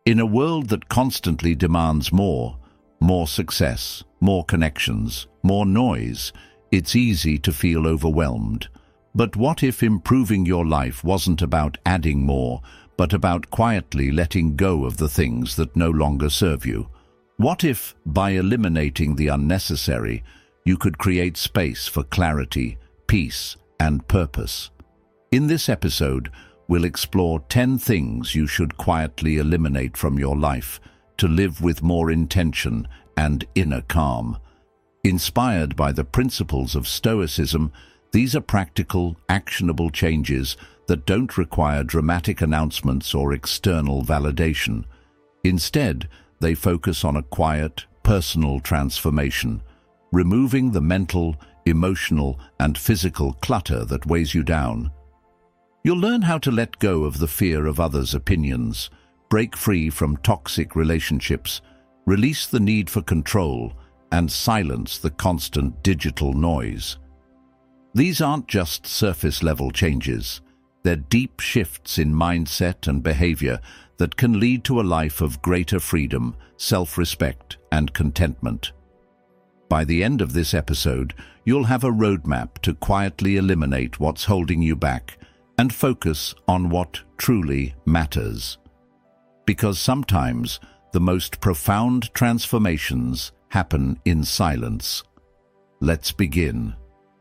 In a world that constantly demands more success, more connections, more noise, it's easy to feel overwhelmed. But what if improving your life wasn't about adding more, but about quietly letting go of the things that no longer serve you? What if, by eliminating the unnecessary, you could create space for clarity, peace, and purpose? In this episode, we'll explore 10 things you should quietly eliminate from your life to live with more intention and inner calm. Inspired by the principles of Stoicism, these are practical, actionable changes that don't require dramatic announcements or external validation. Instead, they focus on a quiet, personal transformation, removing the mental, emotional, and physical clutter that weighs you down. You'll learn how to let go of the fear of others' opinions, break free from toxic relationships, release the need for control, and silence the constant digital noise. These aren't just surface-level changes. They're deep shifts in mindset and behavior that can lead to a life of greater freedom, self-respect, and contentment. By the end of this episode, you'll have a roadmap to quietly eliminate what's holding you back and focus on what truly matters. Because sometimes the most profound transformations happen in silence. Let's begin.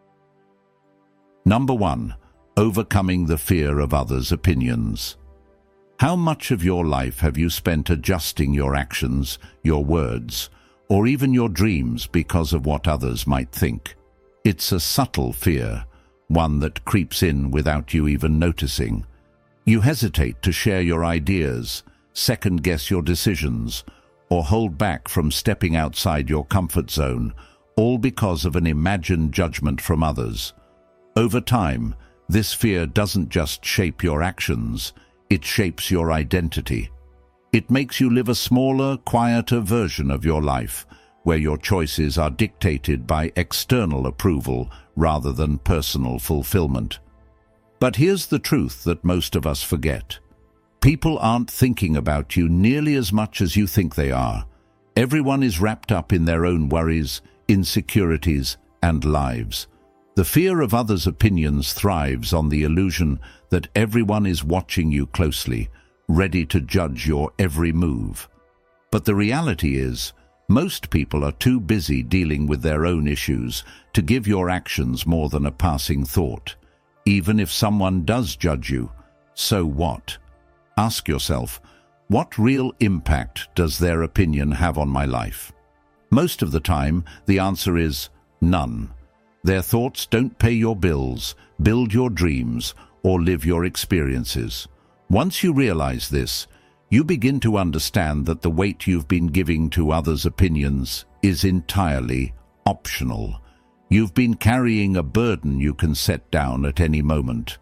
Number 1. Overcoming the fear of others' opinions. How much of your life have you spent adjusting your actions, your words, or even your dreams because of what others might think? It's a subtle fear, one that creeps in without you even noticing. You hesitate to share your ideas, second-guess your decisions, or hold back from stepping outside your comfort zone, all because of an imagined judgment from others. Over time, this fear doesn't just shape your actions, it shapes your identity. It makes you live a smaller, quieter version of your life, where your choices are dictated by external approval rather than personal fulfillment. But here's the truth that most of us forget. People aren't thinking about you nearly as much as you think they are. Everyone is wrapped up in their own worries, insecurities, and lives. The fear of others' opinions thrives on the illusion that everyone is watching you closely, ready to judge your every move. But the reality is, most people are too busy dealing with their own issues to give your actions more than a passing thought. Even if someone does judge you, so what? Ask yourself, what real impact does their opinion have on my life? Most of the time, the answer is none. Their thoughts don't pay your bills, build your dreams, or live your experiences. Once you realize this, you begin to understand that the weight you've been giving to others' opinions is entirely optional. You've been carrying a burden you can set down at any moment.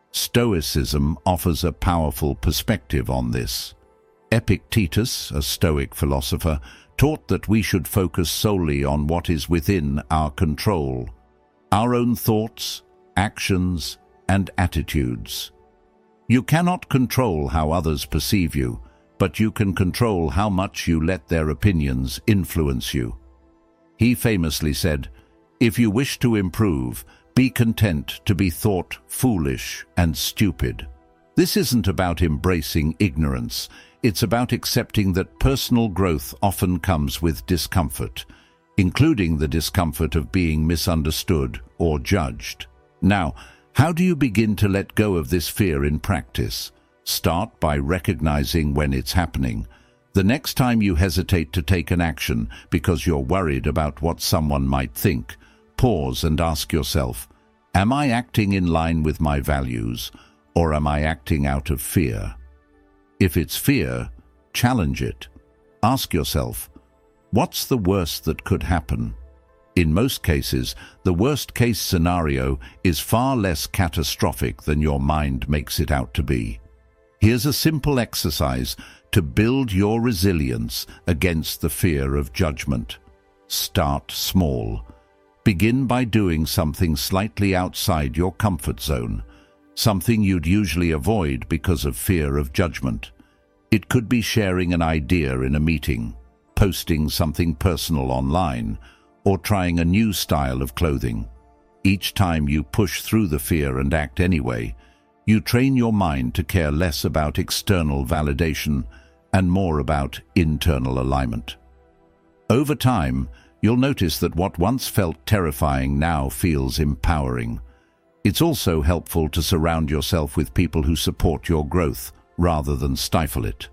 Stoicism offers a powerful perspective on this. Epictetus, a Stoic philosopher, taught that we should focus solely on what is within our control, our own thoughts, actions, and attitudes. You cannot control how others perceive you, but you can control how much you let their opinions influence you. He famously said, "If you wish to improve, be content to be thought foolish and stupid." This isn't about embracing ignorance. It's about accepting that personal growth often comes with discomfort, including the discomfort of being misunderstood or judged. Now, how do you begin to let go of this fear in practice? Start by recognizing when it's happening. The next time you hesitate to take an action because you're worried about what someone might think, pause and ask yourself, am I acting in line with my values, or am I acting out of fear? If it's fear, challenge it. Ask yourself, what's the worst that could happen? In most cases, the worst-case scenario is far less catastrophic than your mind makes it out to be. Here's a simple exercise to build your resilience against the fear of judgment. Start small. Begin by doing something slightly outside your comfort zone, something you'd usually avoid because of fear of judgment. It could be sharing an idea in a meeting, posting something personal online, or trying a new style of clothing. Each time you push through the fear and act anyway, you train your mind to care less about external validation and more about internal alignment. Over time, you'll notice that what once felt terrifying now feels empowering. It's also helpful to surround yourself with people who support your growth rather than stifle it.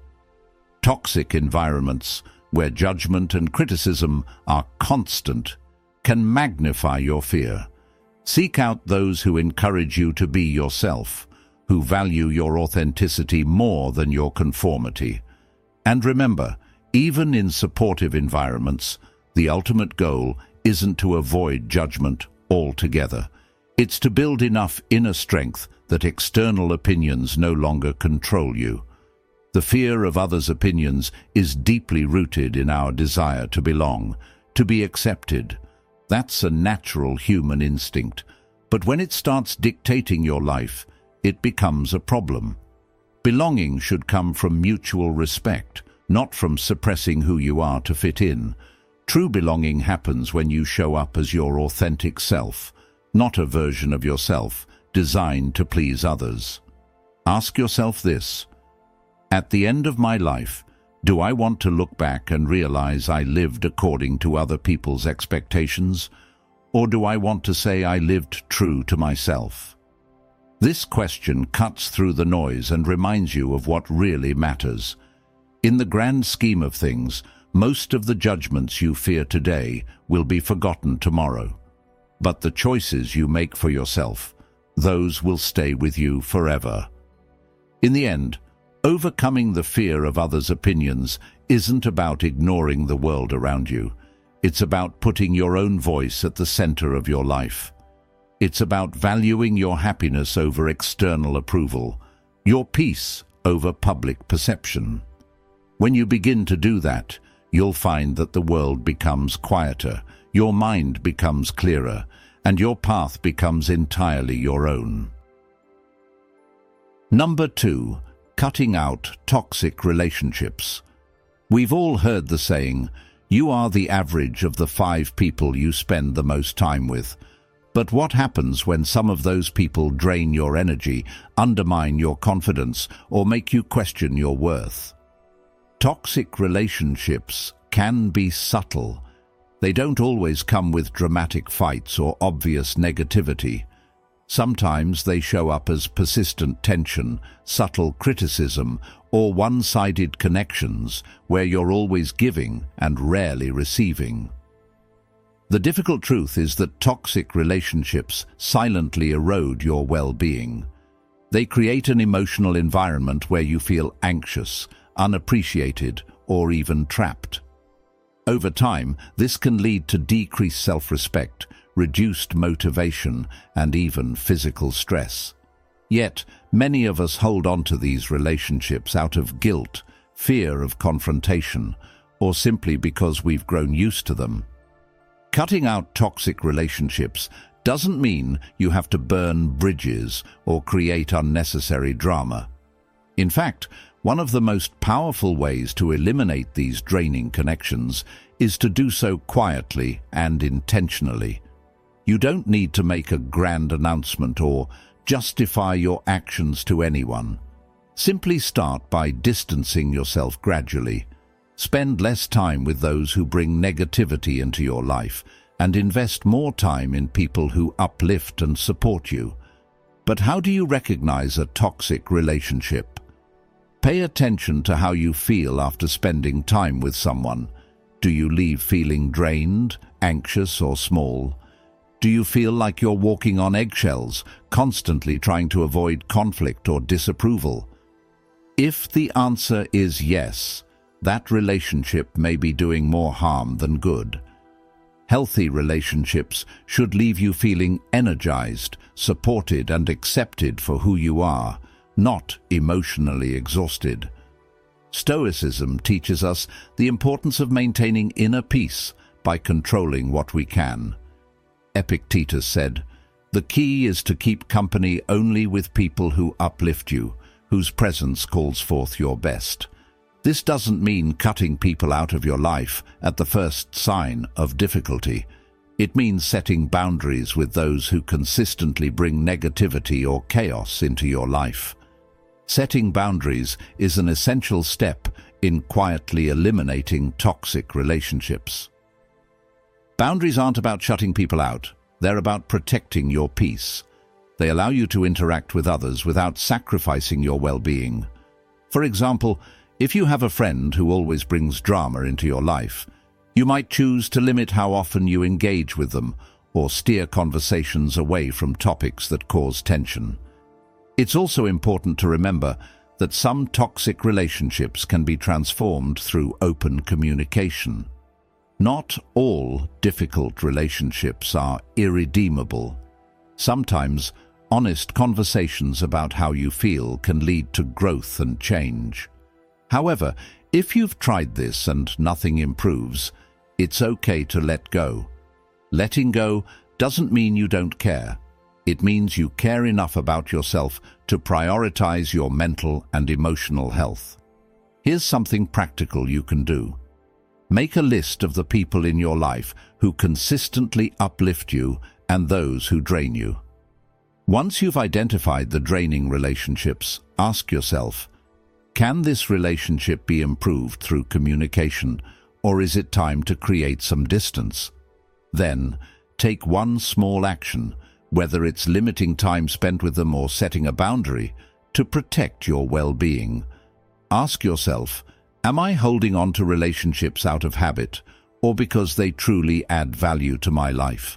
Toxic environments, where judgment and criticism are constant, can magnify your fear. Seek out those who encourage you to be yourself, who value your authenticity more than your conformity. And remember, even in supportive environments, the ultimate goal isn't to avoid judgment altogether. It's to build enough inner strength that external opinions no longer control you. The fear of others' opinions is deeply rooted in our desire to belong, to be accepted. That's a natural human instinct. But when it starts dictating your life, it becomes a problem. Belonging should come from mutual respect, not from suppressing who you are to fit in. True belonging happens when you show up as your authentic self, not a version of yourself designed to please others. Ask yourself this: at the end of my life, do I want to look back and realize I lived according to other people's expectations, or do I want to say I lived true to myself? This question cuts through the noise and reminds you of what really matters. In the grand scheme of things, most of the judgments you fear today will be forgotten tomorrow. But the choices you make for yourself, those will stay with you forever. In the end, overcoming the fear of others' opinions isn't about ignoring the world around you. It's about putting your own voice at the center of your life. It's about valuing your happiness over external approval, your peace over public perception. When you begin to do that, you'll find that the world becomes quieter, your mind becomes clearer, and your path becomes entirely your own. Number 2. Cutting out toxic relationships. We've all heard the saying, you are the average of the 5 people you spend the most time with. But what happens when some of those people drain your energy, undermine your confidence, or make you question your worth? Toxic relationships can be subtle. They don't always come with dramatic fights or obvious negativity. Sometimes they show up as persistent tension, subtle criticism, or one-sided connections where you're always giving and rarely receiving. The difficult truth is that toxic relationships silently erode your well-being. They create an emotional environment where you feel anxious, unappreciated, or even trapped. Over time, this can lead to decreased self-respect, reduced motivation, and even physical stress. Yet, many of us hold on to these relationships out of guilt, fear of confrontation, or simply because we've grown used to them. Cutting out toxic relationships doesn't mean you have to burn bridges or create unnecessary drama. In fact, one of the most powerful ways to eliminate these draining connections is to do so quietly and intentionally. You don't need to make a grand announcement or justify your actions to anyone. Simply start by distancing yourself gradually. Spend less time with those who bring negativity into your life and invest more time in people who uplift and support you. But how do you recognize a toxic relationship? Pay attention to how you feel after spending time with someone. Do you leave feeling drained, anxious, or small? Do you feel like you're walking on eggshells, constantly trying to avoid conflict or disapproval? If the answer is yes, that relationship may be doing more harm than good. Healthy relationships should leave you feeling energized, supported, and accepted for who you are, not emotionally exhausted. Stoicism teaches us the importance of maintaining inner peace by controlling what we can. Epictetus said, "The key is to keep company only with people who uplift you, whose presence calls forth your best." This doesn't mean cutting people out of your life at the first sign of difficulty. It means setting boundaries with those who consistently bring negativity or chaos into your life. Setting boundaries is an essential step in quietly eliminating toxic relationships. Boundaries aren't about shutting people out. They're about protecting your peace. They allow you to interact with others without sacrificing your well-being. For example, if you have a friend who always brings drama into your life, you might choose to limit how often you engage with them or steer conversations away from topics that cause tension. It's also important to remember that some toxic relationships can be transformed through open communication. Not all difficult relationships are irredeemable. Sometimes, honest conversations about how you feel can lead to growth and change. However, if you've tried this and nothing improves, it's okay to let go. Letting go doesn't mean you don't care. It means you care enough about yourself to prioritize your mental and emotional health. Here's something practical you can do. Make a list of the people in your life who consistently uplift you and those who drain you. Once you've identified the draining relationships, ask yourself, can this relationship be improved through communication, or is it time to create some distance? Then, take one small action, whether it's limiting time spent with them or setting a boundary, to protect your well-being. Ask yourself, am I holding on to relationships out of habit, or because they truly add value to my life?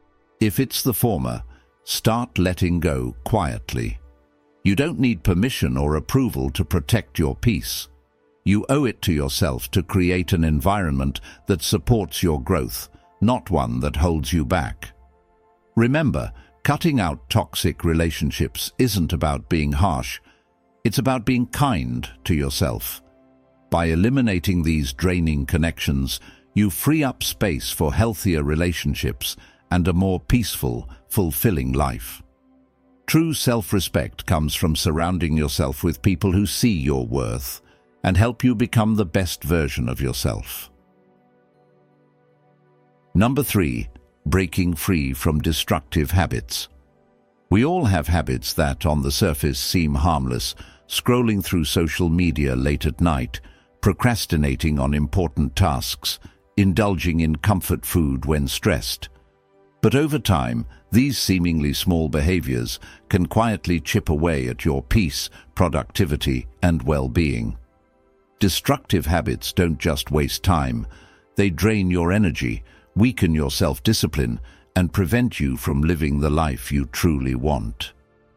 If it's the former, start letting go quietly. You don't need permission or approval to protect your peace. You owe it to yourself to create an environment that supports your growth, not one that holds you back. Remember, cutting out toxic relationships isn't about being harsh. It's about being kind to yourself. By eliminating these draining connections, you free up space for healthier relationships and a more peaceful, fulfilling life. True self-respect comes from surrounding yourself with people who see your worth and help you become the best version of yourself. Number 3. Breaking free from destructive habits. We all have habits that, on the surface, seem harmless, scrolling through social media late at night, procrastinating on important tasks, indulging in comfort food when stressed. But over time, these seemingly small behaviors can quietly chip away at your peace, productivity, and well-being. Destructive habits don't just waste time. They drain your energy, weaken your self-discipline, and prevent you from living the life you truly want.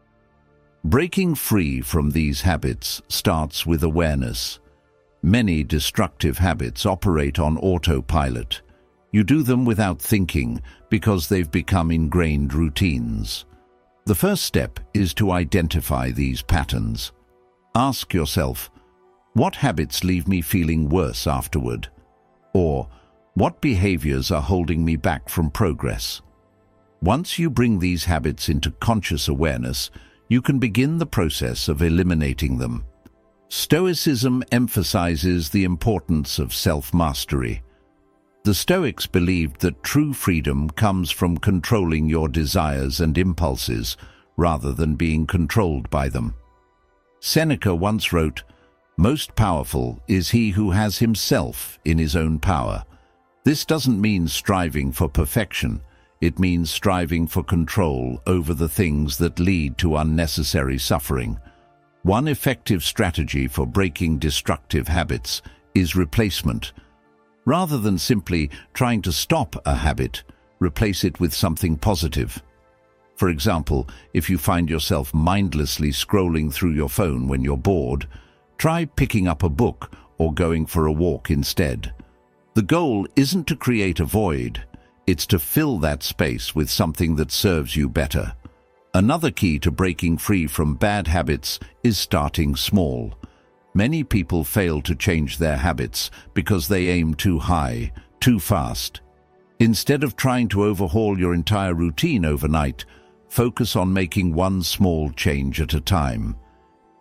Breaking free from these habits starts with awareness. Many destructive habits operate on autopilot. You do them without thinking because they've become ingrained routines. The first step is to identify these patterns. Ask yourself, what habits leave me feeling worse afterward? Or, what behaviors are holding me back from progress? Once you bring these habits into conscious awareness, you can begin the process of eliminating them. Stoicism emphasizes the importance of self-mastery. The Stoics believed that true freedom comes from controlling your desires and impulses rather than being controlled by them. Seneca once wrote, "Most powerful is he who has himself in his own power." This doesn't mean striving for perfection. It means striving for control over the things that lead to unnecessary suffering. One effective strategy for breaking destructive habits is replacement. Rather than simply trying to stop a habit, replace it with something positive. For example, if you find yourself mindlessly scrolling through your phone when you're bored, try picking up a book or going for a walk instead. The goal isn't to create a void, it's to fill that space with something that serves you better. Another key to breaking free from bad habits is starting small. Many people fail to change their habits because they aim too high, too fast. Instead of trying to overhaul your entire routine overnight, focus on making one small change at a time.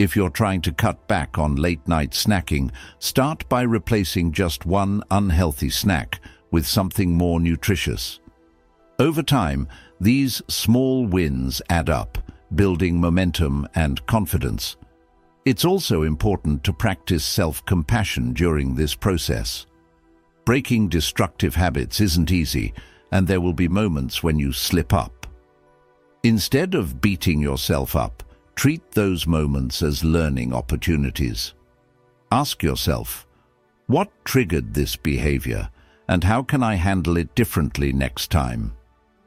If you're trying to cut back on late-night snacking, start by replacing just one unhealthy snack with something more nutritious. Over time, these small wins add up, building momentum and confidence. It's also important to practice self-compassion during this process. Breaking destructive habits isn't easy, and there will be moments when you slip up. Instead of beating yourself up, treat those moments as learning opportunities. Ask yourself, what triggered this behavior, and how can I handle it differently next time?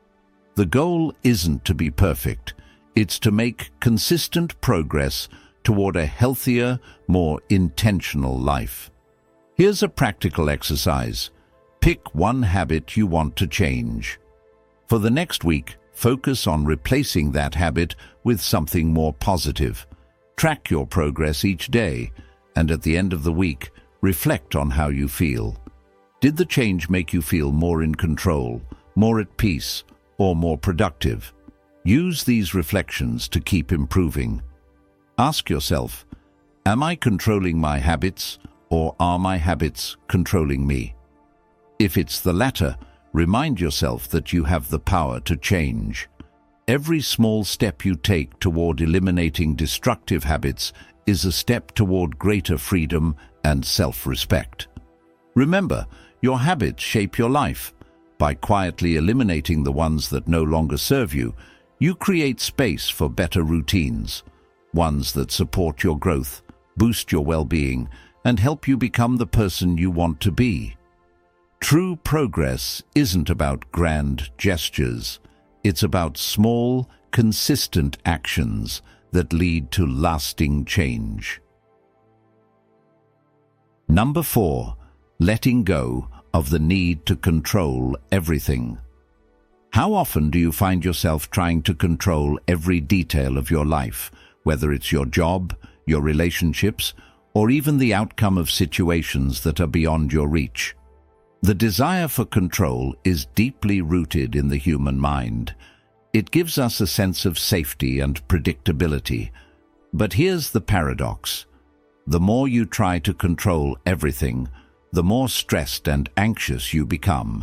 The goal isn't to be perfect, it's to make consistent progress toward a healthier, more intentional life. Here's a practical exercise. Pick one habit you want to change. For the next week, focus on replacing that habit with something more positive. Track your progress each day, and at the end of the week, reflect on how you feel. Did the change make you feel more in control, more at peace, or more productive? Use these reflections to keep improving. Ask yourself, am I controlling my habits, or are my habits controlling me? If it's the latter, remind yourself that you have the power to change. Every small step you take toward eliminating destructive habits is a step toward greater freedom and self-respect. Remember, your habits shape your life. By quietly eliminating the ones that no longer serve you, you create space for better routines, ones that support your growth, boost your well-being, and help you become the person you want to be. True progress isn't about grand gestures. It's about small, consistent actions that lead to lasting change. Number 4, letting go of the need to control everything. How often do you find yourself trying to control every detail of your life, whether it's your job, your relationships, or even the outcome of situations that are beyond your reach? The desire for control is deeply rooted in the human mind. It gives us a sense of safety and predictability. But here's the paradox. The more you try to control everything, the more stressed and anxious you become.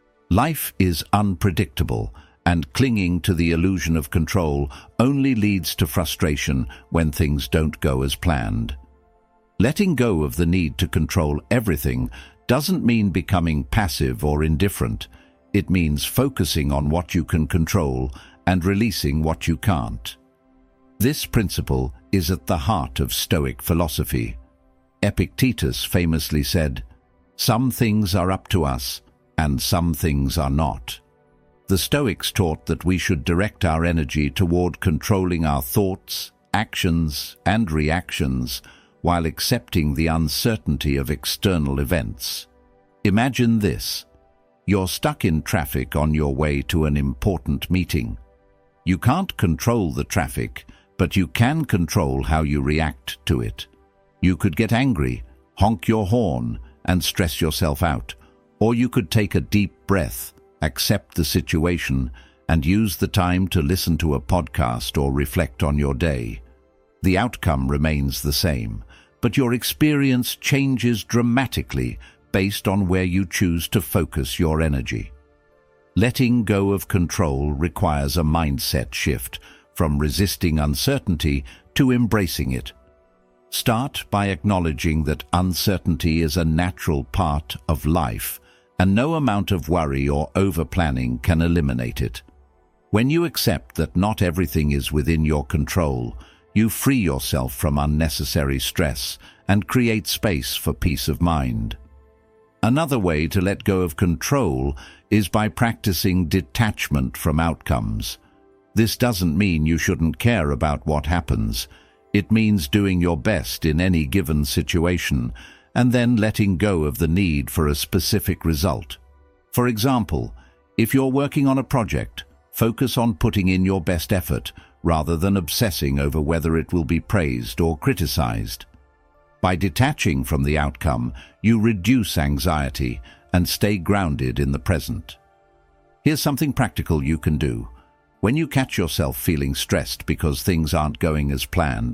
Life is unpredictable, and clinging to the illusion of control only leads to frustration when things don't go as planned. Letting go of the need to control everything doesn't mean becoming passive or indifferent. It means focusing on what you can control and releasing what you can't. This principle is at the heart of Stoic philosophy. Epictetus famously said, "Some things are up to us, and some things are not." The Stoics taught that we should direct our energy toward controlling our thoughts, actions, and reactions, while accepting the uncertainty of external events. Imagine this. You're stuck in traffic on your way to an important meeting. You can't control the traffic, but you can control how you react to it. You could get angry, honk your horn, and stress yourself out. Or you could take a deep breath, accept the situation, and use the time to listen to a podcast or reflect on your day. The outcome remains the same, but your experience changes dramatically based on where you choose to focus your energy. Letting go of control requires a mindset shift from resisting uncertainty to embracing it. Start by acknowledging that uncertainty is a natural part of life, and no amount of worry or over-planning can eliminate it. When you accept that not everything is within your control, you free yourself from unnecessary stress and create space for peace of mind. Another way to let go of control is by practicing detachment from outcomes. This doesn't mean you shouldn't care about what happens. It means doing your best in any given situation and then letting go of the need for a specific result. For example, if you're working on a project, focus on putting in your best effort rather than obsessing over whether it will be praised or criticized. By detaching from the outcome, you reduce anxiety and stay grounded in the present. Here's something practical you can do. When you catch yourself feeling stressed because things aren't going as planned,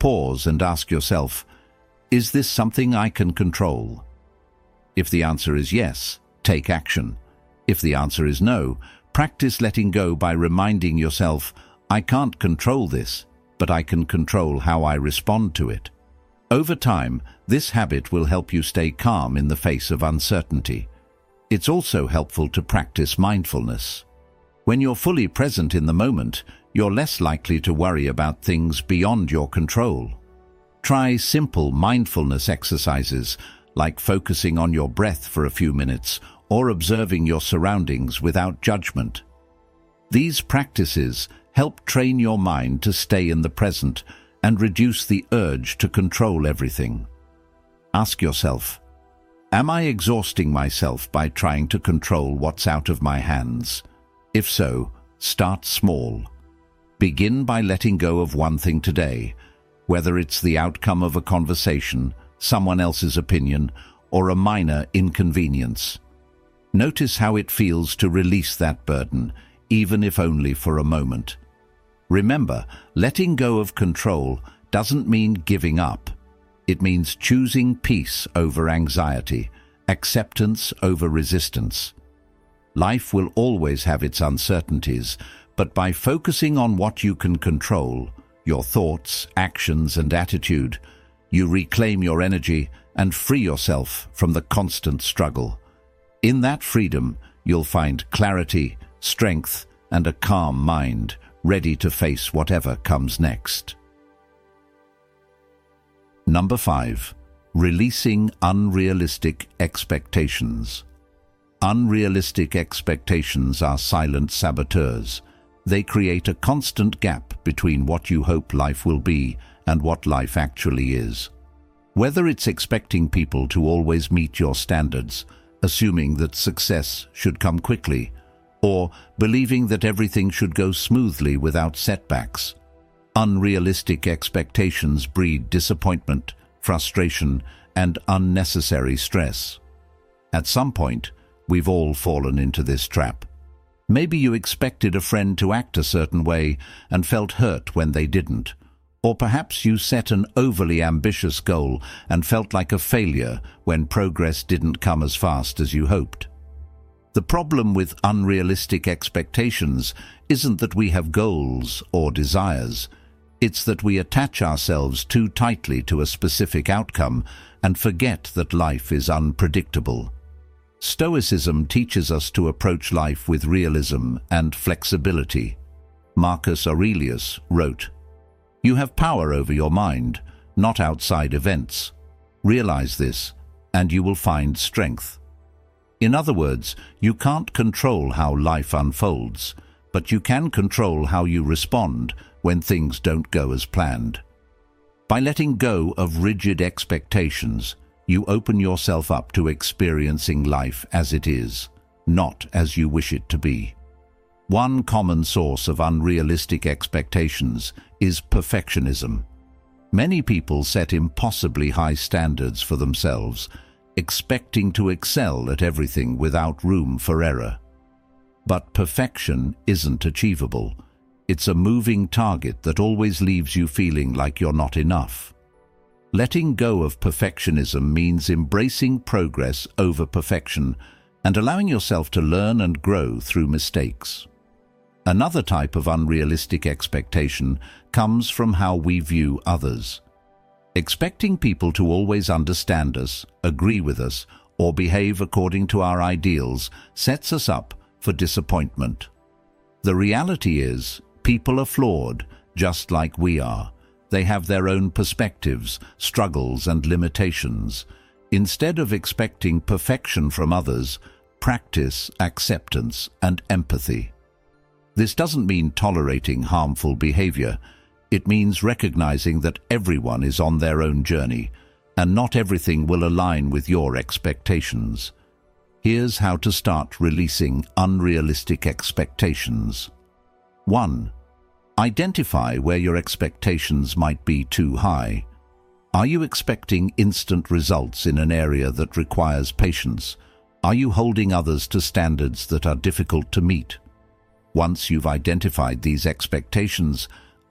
pause and ask yourself, is this something I can control? If the answer is yes, take action. If the answer is no, practice letting go by reminding yourself, I can't control this, but I can control how I respond to it. Over time, this habit will help you stay calm in the face of uncertainty. It's also helpful to practice mindfulness. When you're fully present in the moment, you're less likely to worry about things beyond your control. Try simple mindfulness exercises, like focusing on your breath for a few minutes or observing your surroundings without judgment. These practices help train your mind to stay in the present and reduce the urge to control everything. Ask yourself, am I exhausting myself by trying to control what's out of my hands? If so, start small. Begin by letting go of one thing today, whether it's the outcome of a conversation, someone else's opinion, or a minor inconvenience. Notice how it feels to release that burden, even if only for a moment. Remember, letting go of control doesn't mean giving up. It means choosing peace over anxiety, acceptance over resistance. Life will always have its uncertainties, but by focusing on what you can control, your thoughts, actions, and attitude, you reclaim your energy and free yourself from the constant struggle. In that freedom, you'll find clarity, strength, and a calm mind, ready to face whatever comes next. Number 5. Releasing unrealistic expectations. Unrealistic expectations are silent saboteurs. They create a constant gap between what you hope life will be and what life actually is. Whether it's expecting people to always meet your standards, assuming that success should come quickly, or believing that everything should go smoothly without setbacks, unrealistic expectations breed disappointment, frustration, and unnecessary stress. At some point, we've all fallen into this trap. Maybe you expected a friend to act a certain way and felt hurt when they didn't. Or perhaps you set an overly ambitious goal and felt like a failure when progress didn't come as fast as you hoped. The problem with unrealistic expectations isn't that we have goals or desires. It's that we attach ourselves too tightly to a specific outcome and forget that life is unpredictable. Stoicism teaches us to approach life with realism and flexibility. Marcus Aurelius wrote, "You have power over your mind, not outside events. Realize this, and you will find strength." In other words, you can't control how life unfolds, but you can control how you respond when things don't go as planned. By letting go of rigid expectations, you open yourself up to experiencing life as it is, not as you wish it to be. One common source of unrealistic expectations is perfectionism. Many people set impossibly high standards for themselves, expecting to excel at everything without room for error. But perfection isn't achievable. It's a moving target that always leaves you feeling like you're not enough. Letting go of perfectionism means embracing progress over perfection and allowing yourself to learn and grow through mistakes. Another type of unrealistic expectation comes from how we view others. Expecting people to always understand us, agree with us, or behave according to our ideals sets us up for disappointment. The reality is, people are flawed, just like we are. They have their own perspectives, struggles, and limitations. Instead of expecting perfection from others, practice acceptance and empathy. This doesn't mean tolerating harmful behavior. It means recognizing that everyone is on their own journey, and not everything will align with your expectations. Here's how to start releasing unrealistic expectations. 1. Identify where your expectations might be too high. Are you expecting instant results in an area that requires patience? Are you holding others to standards that are difficult to meet? Once you've identified these expectations,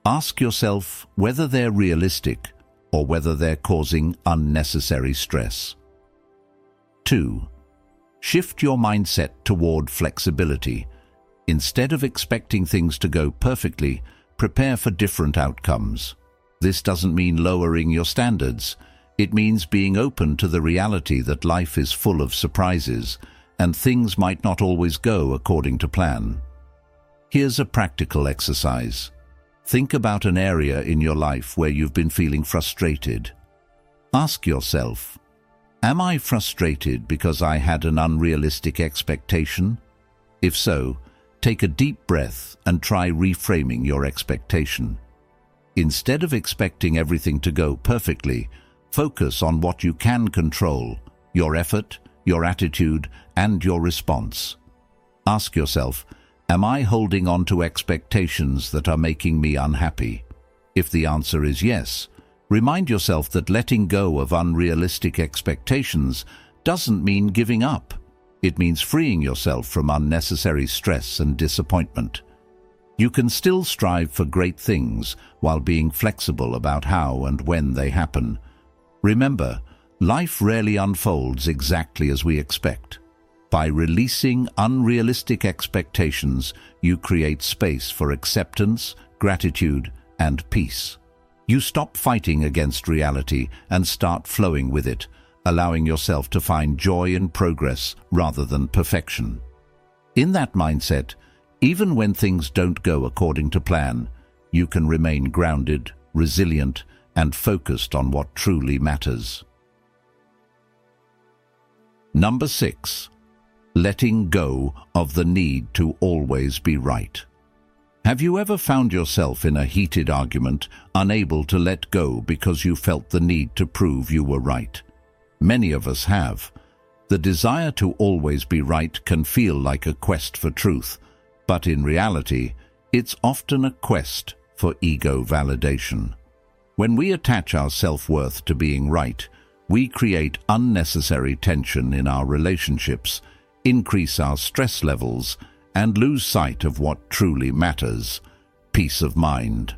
Ask yourself whether they're realistic or whether they're causing unnecessary stress. 2. Shift your mindset toward flexibility. Instead of expecting things to go perfectly, prepare for different outcomes. This doesn't mean lowering your standards. It means being open to the reality that life is full of surprises and things might not always go according to plan. Here's a practical exercise. Think about an area in your life where you've been feeling frustrated. Ask yourself, am I frustrated because I had an unrealistic expectation? If so, take a deep breath and try reframing your expectation. Instead of expecting everything to go perfectly, focus on what you can control, your effort, your attitude, and your response. Ask yourself, am I holding on to expectations that are making me unhappy? If the answer is yes, remind yourself that letting go of unrealistic expectations doesn't mean giving up. It means freeing yourself from unnecessary stress and disappointment. You can still strive for great things while being flexible about how and when they happen. Remember, life rarely unfolds exactly as we expect. By releasing unrealistic expectations, you create space for acceptance, gratitude, and peace. You stop fighting against reality and start flowing with it, allowing yourself to find joy in progress rather than perfection. In that mindset, even when things don't go according to plan, you can remain grounded, resilient, and focused on what truly matters. Number 6. Letting go of the need to always be right. Have you ever found yourself in a heated argument, unable to let go because you felt the need to prove you were right? Many of us have. The desire to always be right can feel like a quest for truth, but in reality, it's often a quest for ego validation. When we attach our self-worth to being right, we create unnecessary tension in our relationships, increase our stress levels, and lose sight of what truly matters: peace of mind.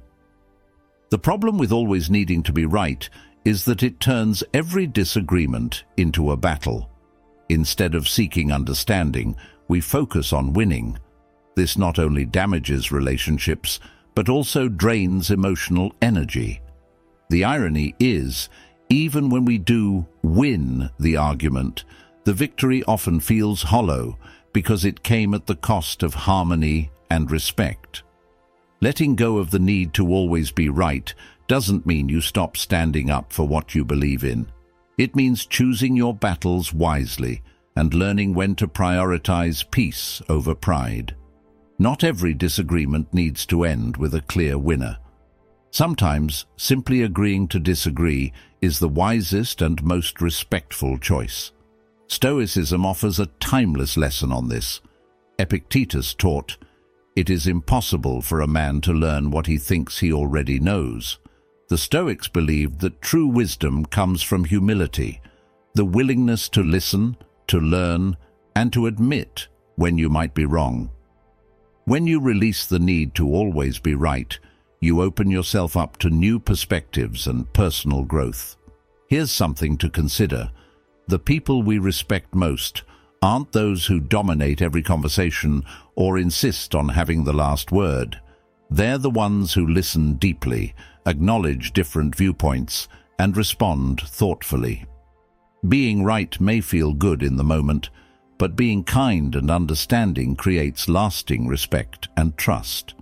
The problem with always needing to be right is that it turns every disagreement into a battle. Instead of seeking understanding, we focus on winning. This not only damages relationships, but also drains emotional energy. The irony is, even when we do win the argument, the victory often feels hollow because it came at the cost of harmony and respect. Letting go of the need to always be right doesn't mean you stop standing up for what you believe in. It means choosing your battles wisely and learning when to prioritize peace over pride. Not every disagreement needs to end with a clear winner. Sometimes simply agreeing to disagree is the wisest and most respectful choice. Stoicism offers a timeless lesson on this. Epictetus taught, "It is impossible for a man to learn what he thinks he already knows." The Stoics believed that true wisdom comes from humility, the willingness to listen, to learn, and to admit when you might be wrong. When you release the need to always be right, you open yourself up to new perspectives and personal growth. Here's something to consider. The people we respect most aren't those who dominate every conversation or insist on having the last word. They're the ones who listen deeply, acknowledge different viewpoints, and respond thoughtfully. Being right may feel good in the moment, but being kind and understanding creates lasting respect and trust.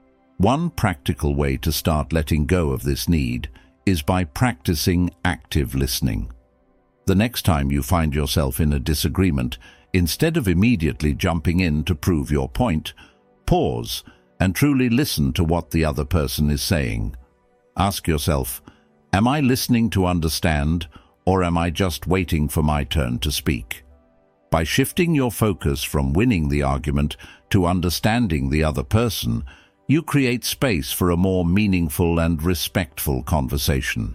One practical way to start letting go of this need is by practicing active listening. The next time you find yourself in a disagreement, instead of immediately jumping in to prove your point, pause and truly listen to what the other person is saying. Ask yourself, am I listening to understand, or am I just waiting for my turn to speak? By shifting your focus from winning the argument to understanding the other person, you create space for a more meaningful and respectful conversation.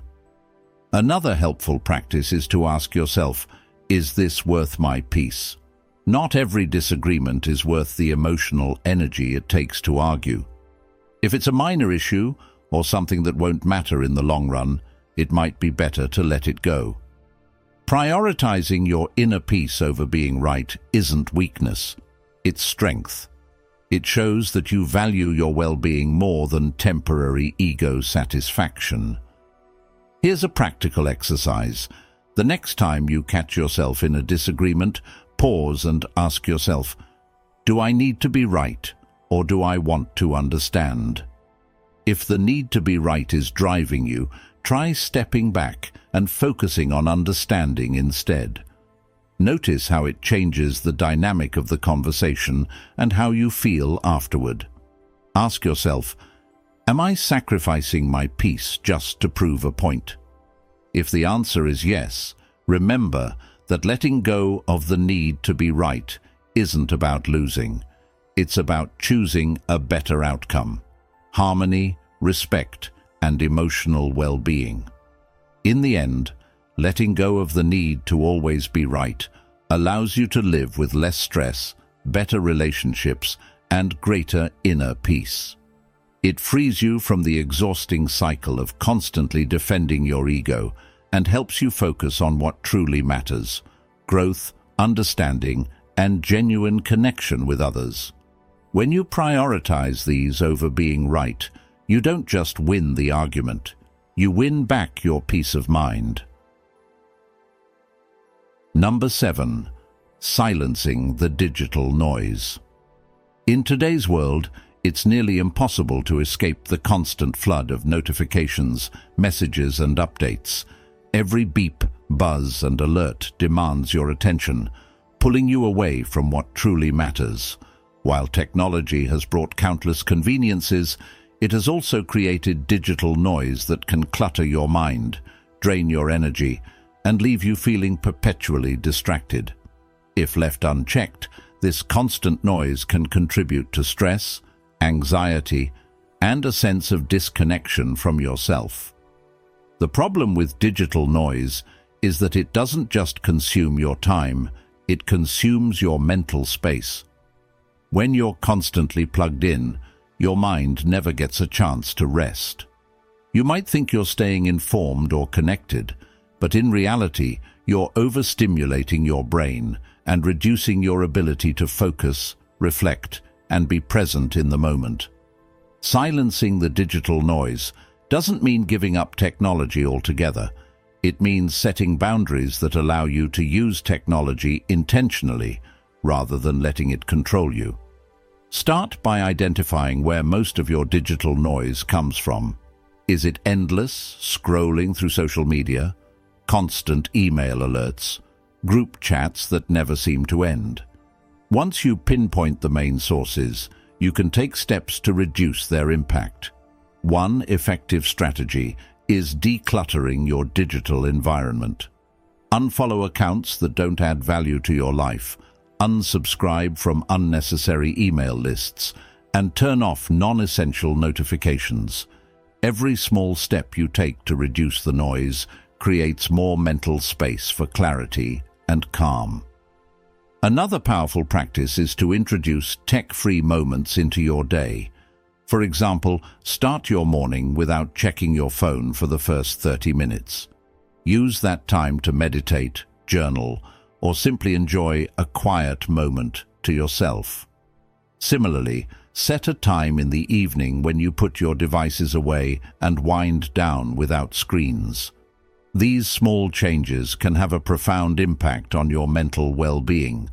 Another helpful practice is to ask yourself, is this worth my peace? Not every disagreement is worth the emotional energy it takes to argue. If it's a minor issue, or something that won't matter in the long run, it might be better to let it go. Prioritizing your inner peace over being right isn't weakness, it's strength. It shows that you value your well-being more than temporary ego satisfaction. Here's a practical exercise. The next time you catch yourself in a disagreement, pause and ask yourself, do I need to be right, or do I want to understand? If the need to be right is driving you, try stepping back and focusing on understanding instead. Notice how it changes the dynamic of the conversation and how you feel afterward. Ask yourself, am I sacrificing my peace just to prove a point? If the answer is yes, remember that letting go of the need to be right isn't about losing. It's about choosing a better outcome: harmony, respect, and emotional well-being. In the end, letting go of the need to always be right allows you to live with less stress, better relationships, and greater inner peace. It frees you from the exhausting cycle of constantly defending your ego and helps you focus on what truly matters: growth, understanding, and genuine connection with others. When you prioritize these over being right, you don't just win the argument, you win back your peace of mind. Number 7. Silencing the digital noise. In today's world, it's nearly impossible to escape the constant flood of notifications, messages, and updates. Every beep, buzz, and alert demands your attention, pulling you away from what truly matters. While technology has brought countless conveniences, it has also created digital noise that can clutter your mind, drain your energy, and leave you feeling perpetually distracted. If left unchecked, this constant noise can contribute to stress, anxiety, and a sense of disconnection from yourself. The problem with digital noise is that it doesn't just consume your time, it consumes your mental space. When you're constantly plugged in, your mind never gets a chance to rest. You might think you're staying informed or connected, but in reality, you're overstimulating your brain and reducing your ability to focus, reflect, and be present in the moment. Silencing the digital noise doesn't mean giving up technology altogether. It means setting boundaries that allow you to use technology intentionally rather than letting it control you. Start by identifying where most of your digital noise comes from. Is it endless scrolling through social media, constant email alerts, group chats that never seem to end? Once you pinpoint the main sources, you can take steps to reduce their impact. One effective strategy is decluttering your digital environment. Unfollow accounts that don't add value to your life, unsubscribe from unnecessary email lists, and turn off non-essential notifications. Every small step you take to reduce the noise creates more mental space for clarity and calm. Another powerful practice is to introduce tech-free moments into your day. For example, start your morning without checking your phone for the first 30 minutes. Use that time to meditate, journal, or simply enjoy a quiet moment to yourself. Similarly, set a time in the evening when you put your devices away and wind down without screens. These small changes can have a profound impact on your mental well-being.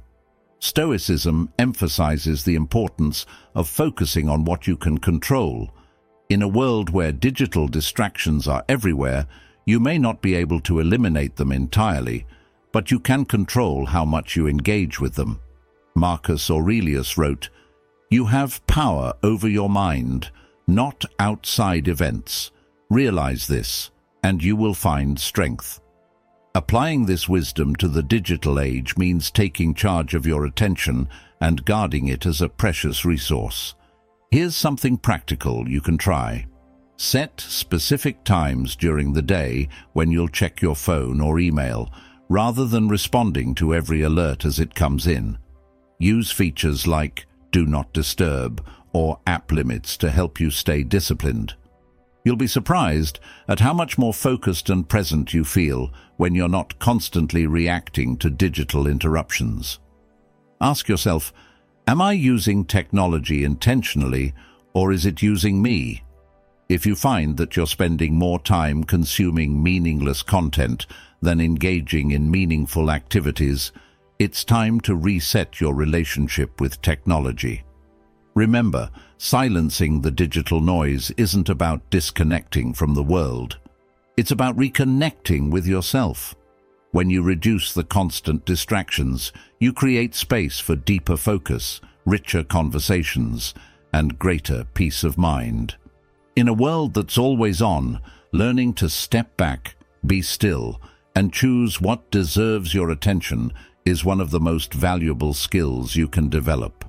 Stoicism emphasizes the importance of focusing on what you can control. In a world where digital distractions are everywhere, you may not be able to eliminate them entirely, but you can control how much you engage with them. Marcus Aurelius wrote, "You have power over your mind, not outside events. Realize this, and you will find strength." Applying this wisdom to the digital age means taking charge of your attention and guarding it as a precious resource. Here's something practical you can try. Set specific times during the day when you'll check your phone or email, rather than responding to every alert as it comes in. Use features like Do Not Disturb or app limits to help you stay disciplined. You'll be surprised at how much more focused and present you feel when you're not constantly reacting to digital interruptions. Ask yourself, am I using technology intentionally, or is it using me? If you find that you're spending more time consuming meaningless content than engaging in meaningful activities, it's time to reset your relationship with technology. Remember, silencing the digital noise isn't about disconnecting from the world. It's about reconnecting with yourself. When you reduce the constant distractions, you create space for deeper focus, richer conversations, and greater peace of mind. In a world that's always on, learning to step back, be still, and choose what deserves your attention is one of the most valuable skills you can develop.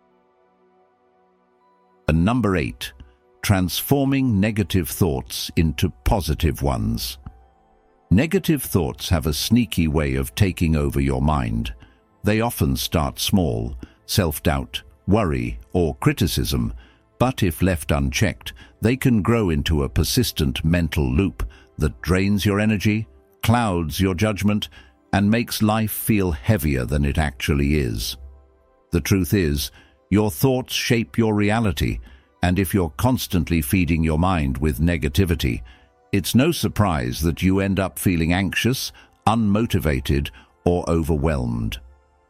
And number 8, transforming negative thoughts into positive ones. Negative thoughts have a sneaky way of taking over your mind. They often start small, self-doubt, worry, or criticism, but if left unchecked, they can grow into a persistent mental loop that drains your energy, clouds your judgment, and makes life feel heavier than it actually is. The truth is, your thoughts shape your reality, and if you're constantly feeding your mind with negativity, it's no surprise that you end up feeling anxious, unmotivated, or overwhelmed.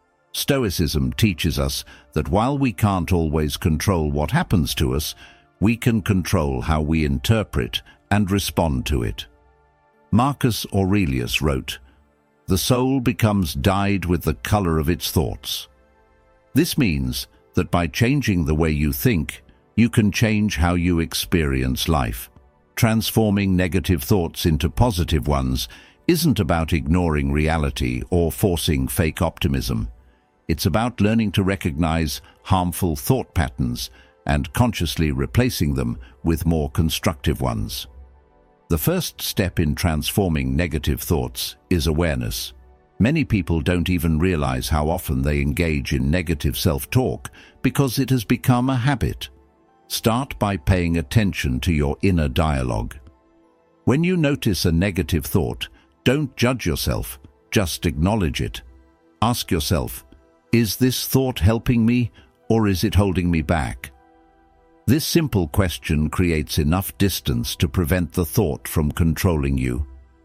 Stoicism teaches us that while we can't always control what happens to us, we can control how we interpret and respond to it. Marcus Aurelius wrote, "The soul becomes dyed with the color of its thoughts." This means that by changing the way you think, you can change how you experience life. Transforming negative thoughts into positive ones isn't about ignoring reality or forcing fake optimism. It's about learning to recognize harmful thought patterns and consciously replacing them with more constructive ones. The first step in transforming negative thoughts is awareness. Many people don't even realize how often they engage in negative self-talk because it has become a habit. Start by paying attention to your inner dialogue. When you notice a negative thought, don't judge yourself, just acknowledge it. Ask yourself, is this thought helping me, or is it holding me back? This simple question creates enough distance to prevent the thought from controlling you.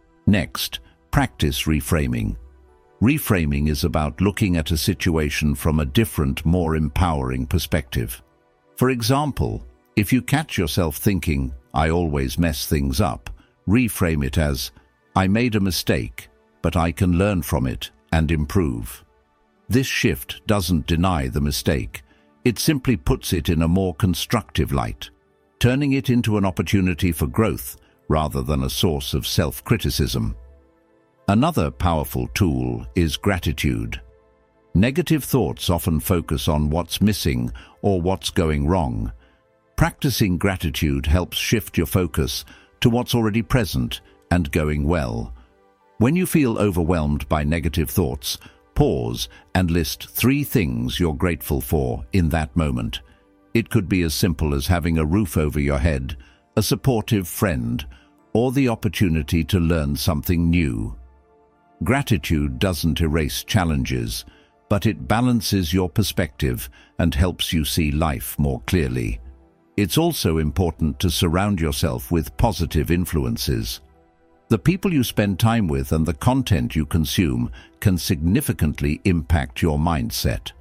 Next, practice reframing. Reframing is about looking at a situation from a different, more empowering perspective. For example, if you catch yourself thinking, "I always mess things up," reframe it as, "I made a mistake, but I can learn from it and improve." This shift doesn't deny the mistake. It simply puts it in a more constructive light, turning it into an opportunity for growth rather than a source of self-criticism. Another powerful tool is gratitude. Negative thoughts often focus on what's missing or what's going wrong. Practicing gratitude helps shift your focus to what's already present and going well. When you feel overwhelmed by negative thoughts, pause and list 3 things you're grateful for in that moment. It could be as simple as having a roof over your head, a supportive friend, or the opportunity to learn something new. Gratitude doesn't erase challenges, but it balances your perspective and helps you see life more clearly. It's also important to surround yourself with positive influences. The people you spend time with and the content you consume can significantly impact your mindset.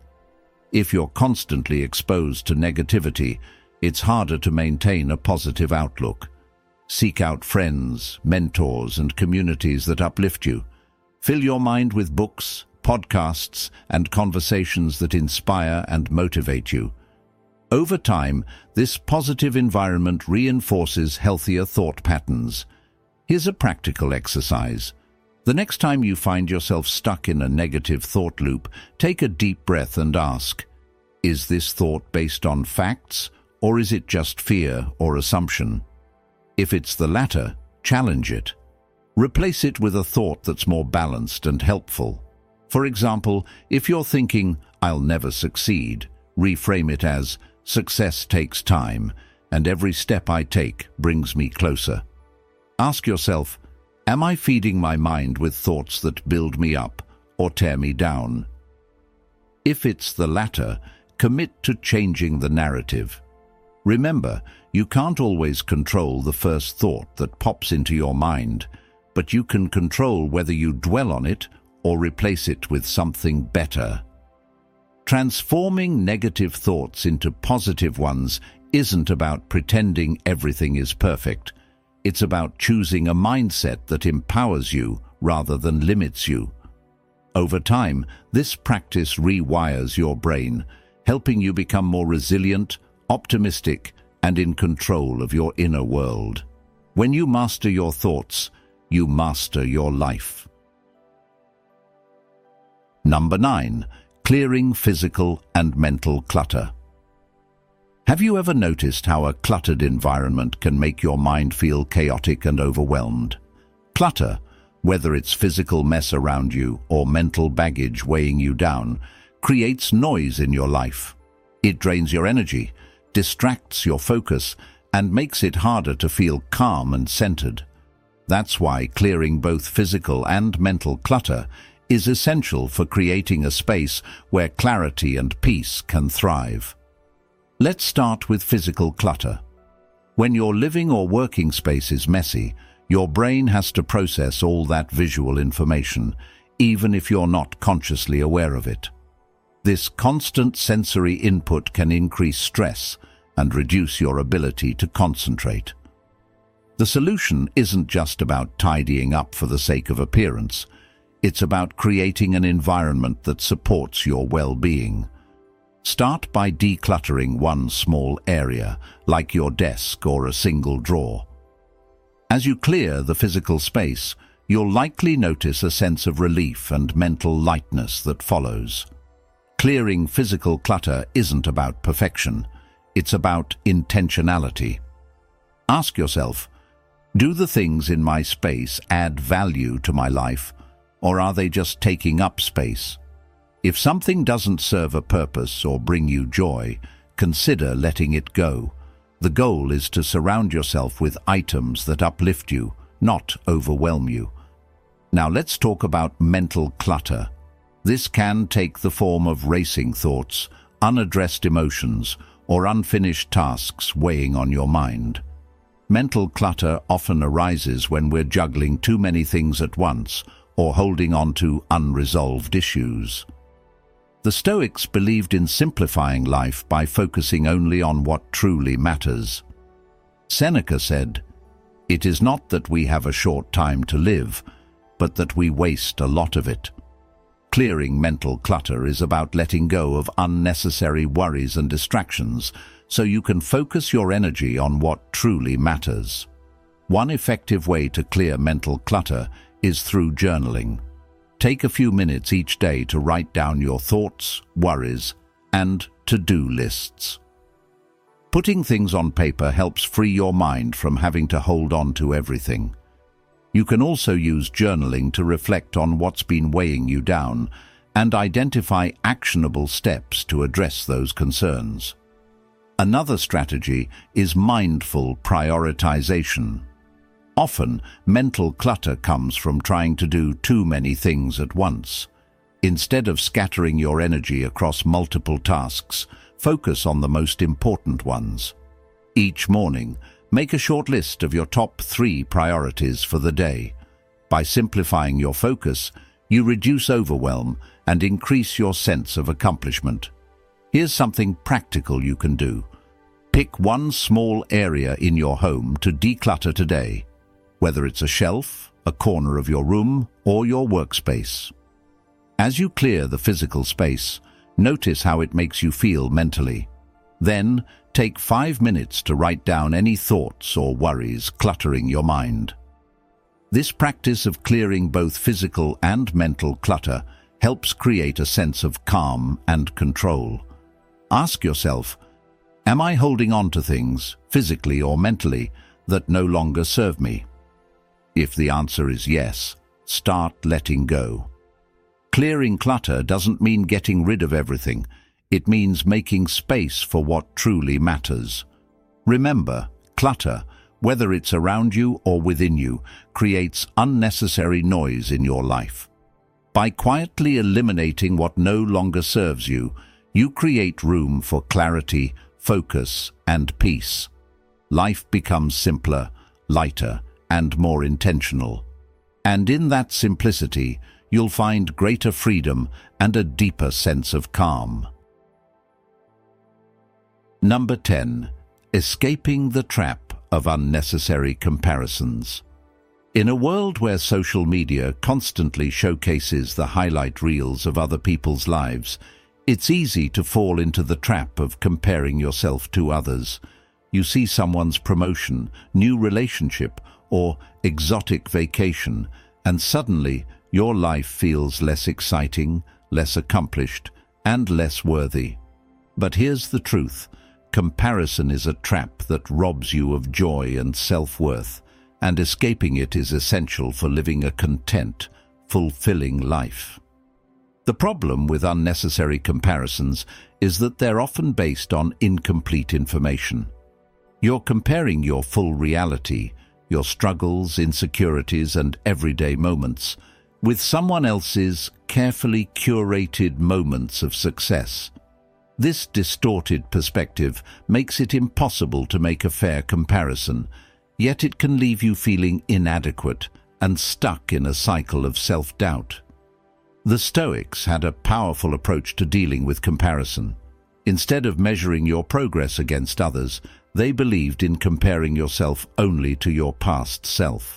If you're constantly exposed to negativity, it's harder to maintain a positive outlook. Seek out friends, mentors, and communities that uplift you. Fill your mind with books, podcasts, and conversations that inspire and motivate you. Over time, this positive environment reinforces healthier thought patterns. Here's a practical exercise. The next time you find yourself stuck in a negative thought loop, take a deep breath and ask, is this thought based on facts, or is it just fear or assumption? If it's the latter, challenge it. Replace it with a thought that's more balanced and helpful. For example, if you're thinking, "I'll never succeed," reframe it as, "Success takes time," and every step I take brings me closer. Ask yourself, am I feeding my mind with thoughts that build me up or tear me down? If it's the latter, commit to changing the narrative. Remember, you can't always control the first thought that pops into your mind, but you can control whether you dwell on it or replace it with something better. Transforming negative thoughts into positive ones isn't about pretending everything is perfect. It's about choosing a mindset that empowers you rather than limits you. Over time, this practice rewires your brain, helping you become more resilient, optimistic, and in control of your inner world. When you master your thoughts, you master your life. Number 9. Clearing physical and mental clutter. Have you ever noticed how a cluttered environment can make your mind feel chaotic and overwhelmed? Clutter, whether it's physical mess around you or mental baggage weighing you down, creates noise in your life. It drains your energy, distracts your focus, and makes it harder to feel calm and centered. That's why clearing both physical and mental clutter is essential for creating a space where clarity and peace can thrive. Let's start with physical clutter. When your living or working space is messy, your brain has to process all that visual information, even if you're not consciously aware of it. This constant sensory input can increase stress and reduce your ability to concentrate. The solution isn't just about tidying up for the sake of appearance. It's about creating an environment that supports your well-being. Start by decluttering one small area, like your desk or a single drawer. As you clear the physical space, you'll likely notice a sense of relief and mental lightness that follows. Clearing physical clutter isn't about perfection. It's about intentionality. Ask yourself, do the things in my space add value to my life, or are they just taking up space? If something doesn't serve a purpose or bring you joy, consider letting it go. The goal is to surround yourself with items that uplift you, not overwhelm you. Now let's talk about mental clutter. This can take the form of racing thoughts, unaddressed emotions, or unfinished tasks weighing on your mind. Mental clutter often arises when we're juggling too many things at once or holding on to unresolved issues. The Stoics believed in simplifying life by focusing only on what truly matters. Seneca said, "It is not that we have a short time to live, but that we waste a lot of it." Clearing mental clutter is about letting go of unnecessary worries and distractions so you can focus your energy on what truly matters. One effective way to clear mental clutter is through journaling. Take a few minutes each day to write down your thoughts, worries, and to-do lists. Putting things on paper helps free your mind from having to hold on to everything. You can also use journaling to reflect on what's been weighing you down and identify actionable steps to address those concerns. Another strategy is mindful prioritization. Often, mental clutter comes from trying to do too many things at once. Instead of scattering your energy across multiple tasks, focus on the most important ones. Each morning, make a short list of your top 3 priorities for the day. By simplifying your focus, you reduce overwhelm and increase your sense of accomplishment. Here's something practical you can do. Pick one small area in your home to declutter today, whether it's a shelf, a corner of your room, or your workspace. As you clear the physical space, notice how it makes you feel mentally. Then, take 5 minutes to write down any thoughts or worries cluttering your mind. This practice of clearing both physical and mental clutter helps create a sense of calm and control. Ask yourself, am I holding on to things, physically or mentally, that no longer serve me? If the answer is yes, start letting go. Clearing clutter doesn't mean getting rid of everything. It means making space for what truly matters. Remember, clutter, whether it's around you or within you, creates unnecessary noise in your life. By quietly eliminating what no longer serves you, you create room for clarity, focus, and peace. Life becomes simpler, lighter, and more intentional. And in that simplicity, you'll find greater freedom and a deeper sense of calm. Number 10. Escaping the trap of unnecessary comparisons. In a world where social media constantly showcases the highlight reels of other people's lives, it's easy to fall into the trap of comparing yourself to others. You see someone's promotion, new relationship, or exotic vacation, and suddenly your life feels less exciting, less accomplished, and less worthy. But here's the truth. Comparison is a trap that robs you of joy and self-worth, and escaping it is essential for living a content, fulfilling life. The problem with unnecessary comparisons is that they're often based on incomplete information. You're comparing your full reality, your struggles, insecurities, and everyday moments, with someone else's carefully curated moments of success. This distorted perspective makes it impossible to make a fair comparison, yet it can leave you feeling inadequate and stuck in a cycle of self-doubt. The Stoics had a powerful approach to dealing with comparison. Instead of measuring your progress against others, they believed in comparing yourself only to your past self.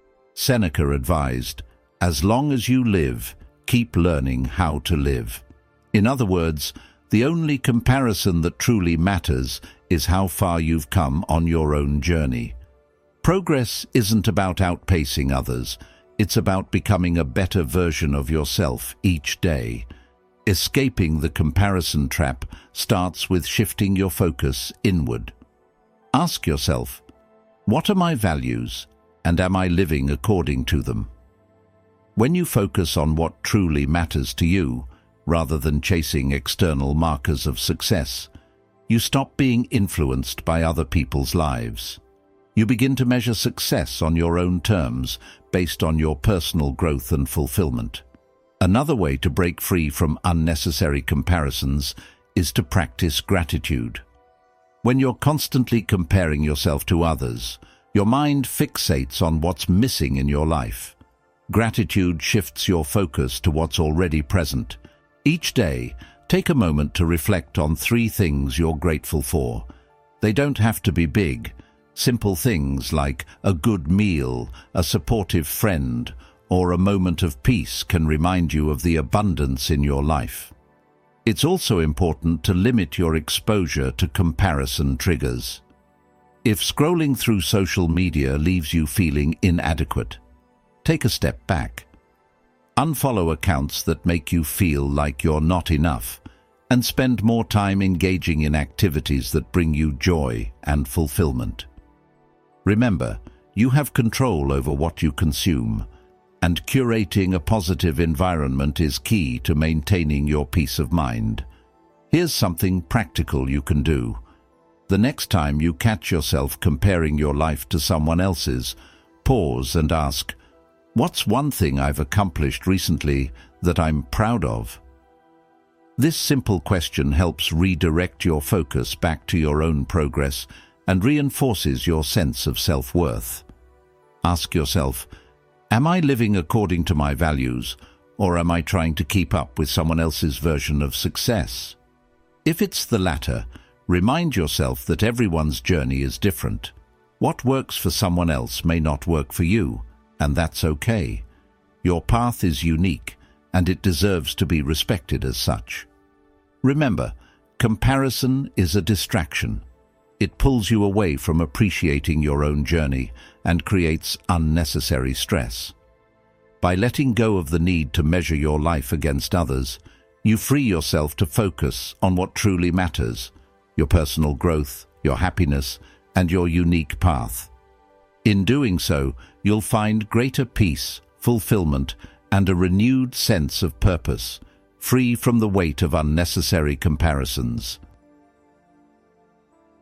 Seneca advised, "As long as you live, keep learning how to live." In other words, the only comparison that truly matters is how far you've come on your own journey. Progress isn't about outpacing others. It's about becoming a better version of yourself each day. Escaping the comparison trap starts with shifting your focus inward. Ask yourself, what are my values, and am I living according to them? When you focus on what truly matters to you, rather than chasing external markers of success, you stop being influenced by other people's lives. You begin to measure success on your own terms, based on your personal growth and fulfillment. Another way to break free from unnecessary comparisons is to practice gratitude. When you're constantly comparing yourself to others, your mind fixates on what's missing in your life. Gratitude shifts your focus to what's already present. Each day, take a moment to reflect on 3 things you're grateful for. They don't have to be big. Simple things like a good meal, a supportive friend, or a moment of peace can remind you of the abundance in your life. It's also important to limit your exposure to comparison triggers. If scrolling through social media leaves you feeling inadequate, take a step back. Unfollow accounts that make you feel like you're not enough, and spend more time engaging in activities that bring you joy and fulfillment. Remember, you have control over what you consume, and curating a positive environment is key to maintaining your peace of mind. Here's something practical you can do. The next time you catch yourself comparing your life to someone else's, pause and ask, "What's one thing I've accomplished recently that I'm proud of?" This simple question helps redirect your focus back to your own progress and reinforces your sense of self-worth. Ask yourself, am I living according to my values, or am I trying to keep up with someone else's version of success? If it's the latter, remind yourself that everyone's journey is different. What works for someone else may not work for you, and that's okay. Your path is unique, and it deserves to be respected as such. Remember, comparison is a distraction. It pulls you away from appreciating your own journey and creates unnecessary stress. By letting go of the need to measure your life against others, you free yourself to focus on what truly matters, your personal growth, your happiness, and your unique path. In doing so, you'll find greater peace, fulfillment, and a renewed sense of purpose, free from the weight of unnecessary comparisons.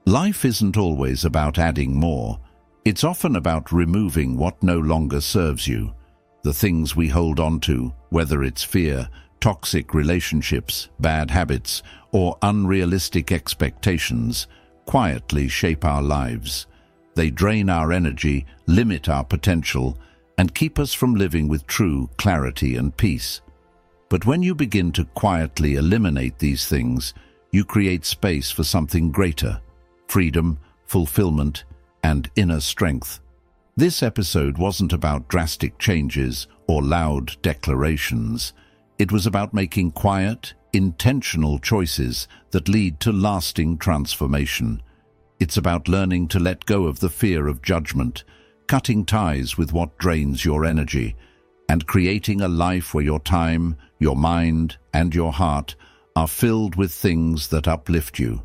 Life isn't always about adding more. It's often about removing what no longer serves you. The things we hold on to, whether it's fear, toxic relationships, bad habits, or unrealistic expectations, quietly shape our lives. They drain our energy, limit our potential, and keep us from living with true clarity and peace. But when you begin to quietly eliminate these things, you create space for something greater: freedom, fulfillment, and inner strength. This episode wasn't about drastic changes or loud declarations. It was about making quiet, intentional choices that lead to lasting transformation. It's about learning to let go of the fear of judgment, cutting ties with what drains your energy, and creating a life where your time, your mind, and your heart are filled with things that uplift you.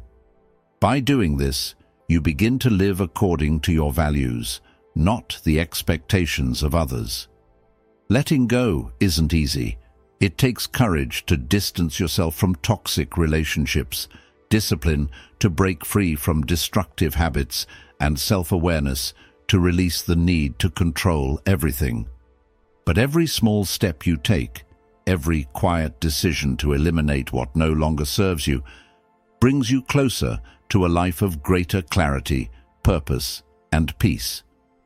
By doing this, you begin to live according to your values, not the expectations of others. Letting go isn't easy. It takes courage to distance yourself from toxic relationships, discipline to break free from destructive habits, and self-awareness to release the need to control everything. But every small step you take, every quiet decision to eliminate what no longer serves you, brings you closer to a life of greater clarity, purpose, and peace.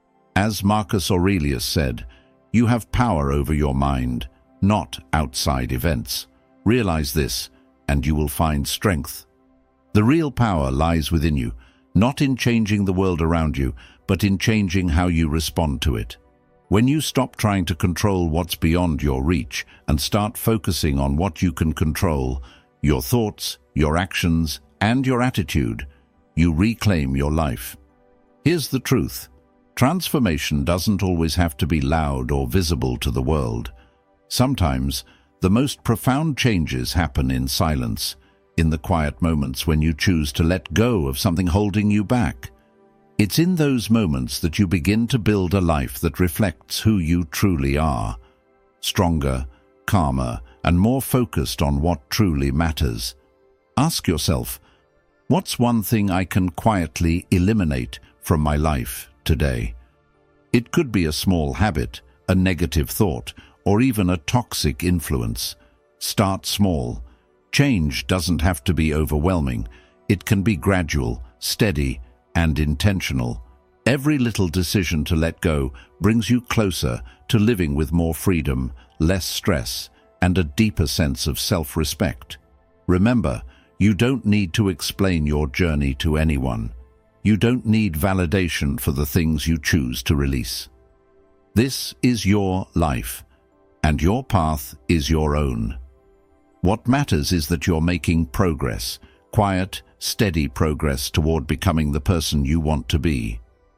As Marcus Aurelius said, you have power over your mind, not outside events. Realize this, and you will find strength. The real power lies within you, not in changing the world around you, but in changing how you respond to it. When you stop trying to control what's beyond your reach and start focusing on what you can control, your thoughts, your actions, and your attitude, you reclaim your life. Here's the truth. Transformation doesn't always have to be loud or visible to the world. Sometimes, the most profound changes happen in silence, in the quiet moments when you choose to let go of something holding you back. It's in those moments that you begin to build a life that reflects who you truly are. Stronger, calmer, and more focused on what truly matters. Ask yourself, what's one thing I can quietly eliminate from my life today? It could be a small habit, a negative thought, or even a toxic influence. Start small. Change doesn't have to be overwhelming. It can be gradual, steady, and intentional. Every little decision to let go brings you closer to living with more freedom, less stress, and a deeper sense of self-respect. Remember, you don't need to explain your journey to anyone. You don't need validation for the things you choose to release. This is your life, and your path is your own. What matters is that you're making progress, quiet, steady progress toward becoming the person you want to be.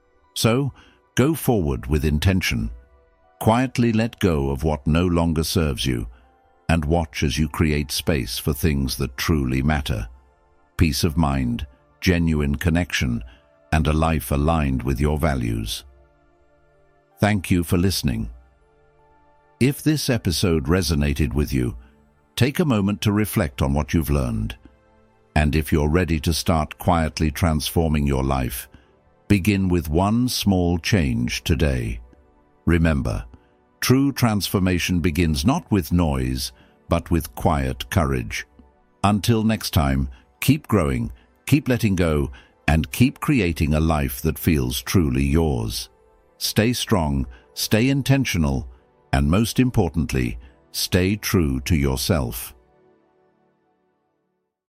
So, go forward with intention. Quietly let go of what no longer serves you, and watch as you create space for things that truly matter. Peace of mind, genuine connection, and a life aligned with your values. Thank you for listening. If this episode resonated with you, take a moment to reflect on what you've learned. And if you're ready to start quietly transforming your life, begin with one small change today. Remember, true transformation begins not with noise, but with quiet courage. Until next time, keep growing, keep letting go, and keep creating a life that feels truly yours. Stay strong, stay intentional, and most importantly, stay true to yourself.